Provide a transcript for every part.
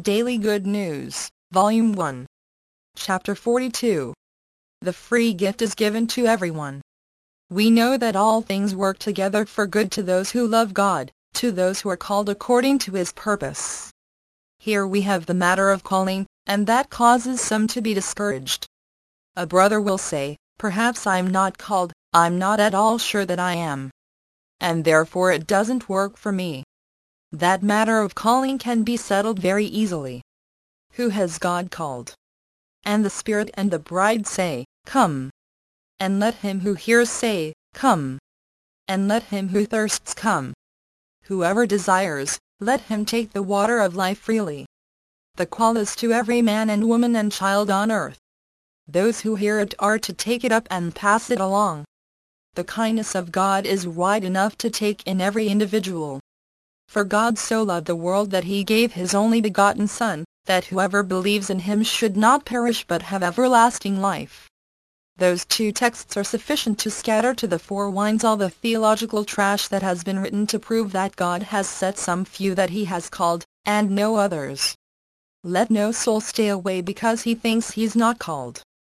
Daily Good News, Volume 1, Chapter 42. The free gift is given to everyone. We know that all things work together for good to those who love God, to those who are called according to His purpose. Here we have the matter of calling, and that causes some to be discouraged. A brother will say, "Perhaps I'm not called, I'm not at all sure that I am. And therefore it doesn't work for me." That matter of calling can be settled very easily. Who has God called? And the Spirit and the bride say, "Come." And let him who hears say, "Come." And let him who thirsts come. Whoever desires, let him take the water of life freely. The call is to every man and woman and child on earth. Those who hear it are to take it up and pass it along. The kindness of God is wide enough to take in every individual. For God so loved the world that He gave His only begotten Son, that whoever believes in Him should not perish but have everlasting life. Those two texts are sufficient to scatter to the four winds all the theological trash that has been written to prove that God has set some few that He has called, and no others. Let no soul stay away because he thinks he's not called.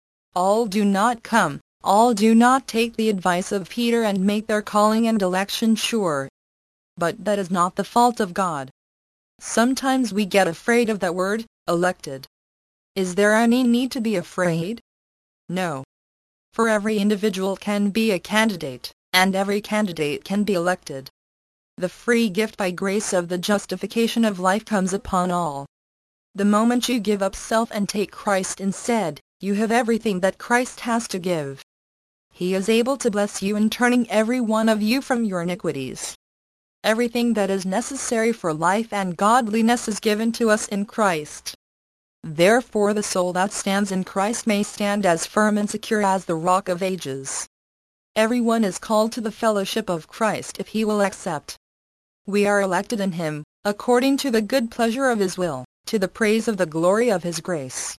All do not come, all do not take the advice of Peter and make their calling and election sure. But that is not the fault of God. Sometimes we get afraid of that word, elected. Is there any need to be afraid? No. For every individual can be a candidate, and every candidate can be elected. The free gift by grace of the justification of life comes upon all. The moment you give up self and take Christ instead, you have everything that Christ has to give. He is able to bless you in turning every one of you from your iniquities. Everything that is necessary for life and godliness is given to us in Christ. Therefore the soul that stands in Christ may stand as firm and secure as the rock of ages. Everyone is called to the fellowship of Christ if he will accept. We are elected in Him, according to the good pleasure of His will, to the praise of the glory of His grace.